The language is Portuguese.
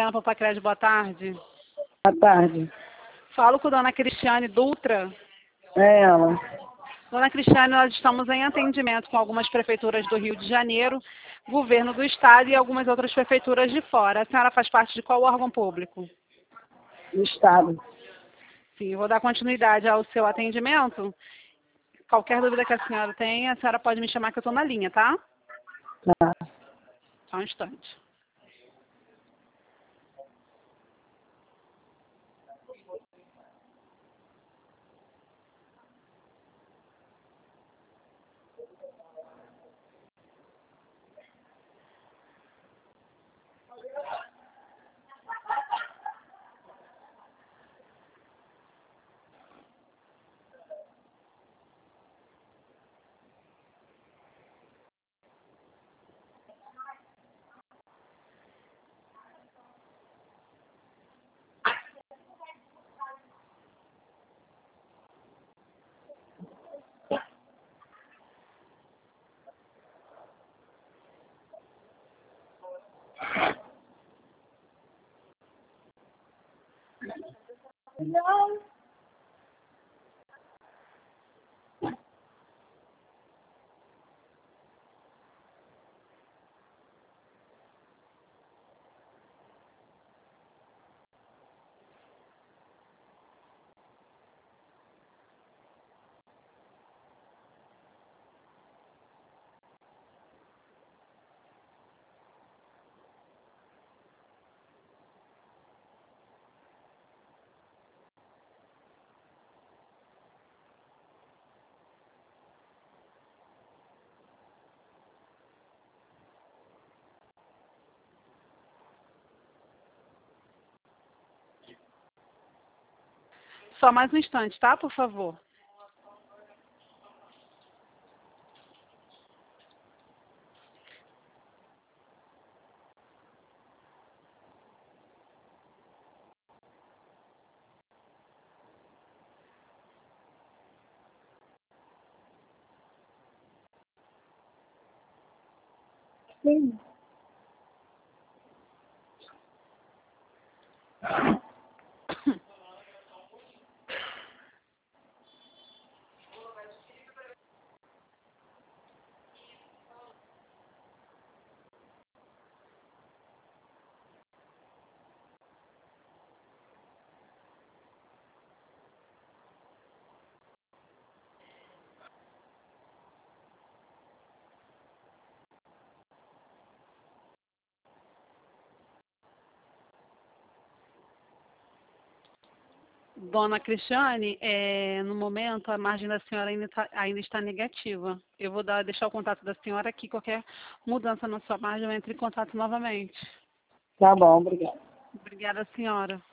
Manhã, Papacred, boa tarde. Boa tarde. Falo com a dona Cristiane Dutra. É ela. Dona Cristiane, nós estamos em atendimento com algumas prefeituras do Rio de Janeiro, governo do estado e algumas outras prefeituras de fora. A senhora faz parte de qual órgão público? Do Estado. Sim, vou dar continuidade ao seu atendimento. Qualquer dúvida que a senhora pode me chamar que eu estou na linha, tá? Tá. Só um instante. Não. Só mais um instante, tá? Por favor. Sim. Dona Cristiane, no momento a margem da senhora ainda está negativa. Eu vou deixar o contato da senhora aqui. Qualquer mudança na sua margem, eu entro em contato novamente. Tá bom, obrigada. Obrigada, senhora.